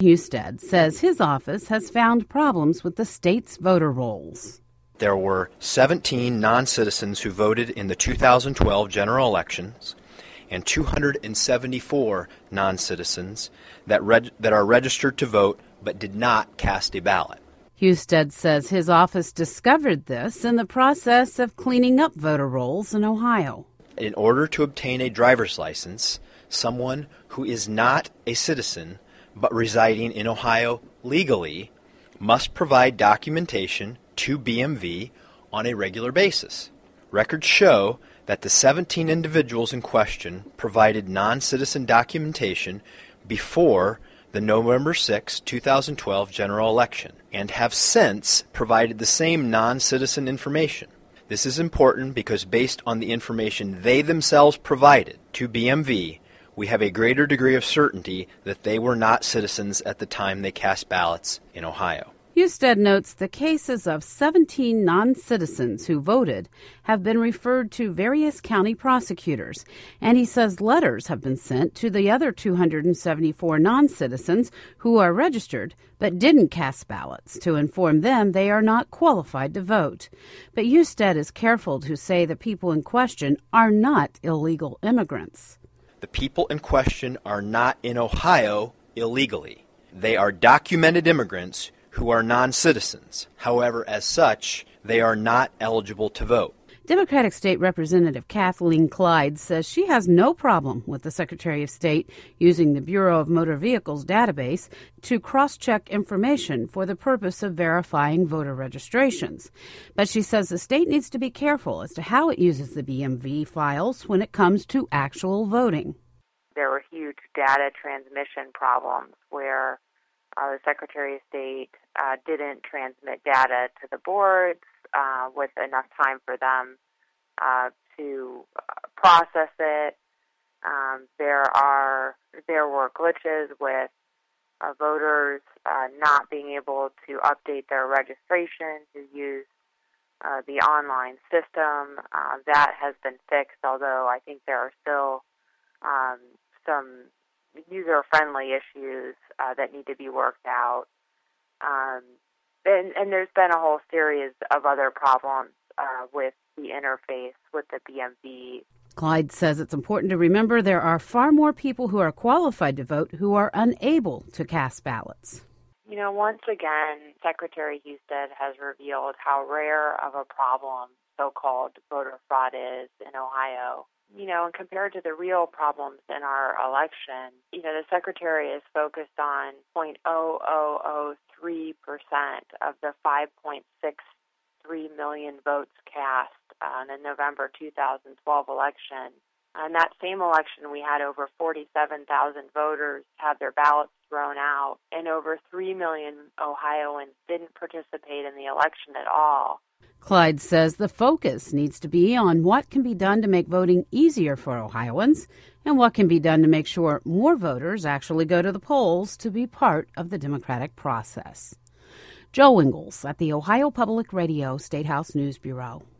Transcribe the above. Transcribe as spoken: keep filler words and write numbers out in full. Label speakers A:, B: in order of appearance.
A: Husted says his office has found problems with the state's voter rolls.
B: There were seventeen non-citizens who voted in the two thousand twelve general elections and two hundred seventy-four non-citizens that, reg- that are registered to vote but did not cast a ballot.
A: Husted says his office discovered this in the process of cleaning up voter rolls in Ohio.
B: In order to obtain a driver's license, someone who is not a citizen but residing in Ohio legally must provide documentation to B M V on a regular basis. Records show that the seventeen individuals in question provided non-citizen documentation before the November sixth, two thousand twelve general election and have since provided the same non-citizen information. This is important because based on the information they themselves provided to B M V, we have a greater degree of certainty that they were not citizens at the time they cast ballots in Ohio.
A: Husted notes the cases of seventeen non-citizens who voted have been referred to various county prosecutors, and he says letters have been sent to the other two hundred seventy-four non-citizens who are registered but didn't cast ballots to inform them they are not qualified to vote. But Husted is careful to say the people in question are not illegal immigrants.
B: The people in question are not in Ohio illegally. They are documented immigrants who are non-citizens. However, as such, they are not eligible to vote.
A: Democratic State Representative Kathleen Clyde says she has no problem with the Secretary of State using the Bureau of Motor Vehicles database to cross-check information for the purpose of verifying voter registrations. But she says the state needs to be careful as to how it uses the B M V files when it comes to actual voting.
C: There were huge data transmission problems where uh, the Secretary of State uh, didn't transmit data to the boards uh, with enough time for them uh, to uh, process it. Um, there are there were glitches with uh, voters uh, not being able to update their registration to use uh, the online system. Uh, that has been fixed, although I think there are still um, some user-friendly issues uh, that need to be worked out. Um, and, and there's been a whole series of other problems uh, with the interface with the B M V.
A: Clyde says it's important to remember there are far more people who are qualified to vote who are unable to cast ballots.
C: You know, once again, Secretary Husted has revealed how rare of a problem so-called voter fraud is in Ohio. You know, and compared to the real problems in our election, you know, the Secretary is focused on zero point zero zero zero three percent of the five point six three million votes cast uh, in the November two thousand twelve election. In that same election, we had over forty-seven thousand voters have their ballots thrown out, and over three million Ohioans didn't participate in the election at all.
A: Clyde says the focus needs to be on what can be done to make voting easier for Ohioans and what can be done to make sure more voters actually go to the polls to be part of the democratic process. Joe Ingles at the Ohio Public Radio State House News Bureau.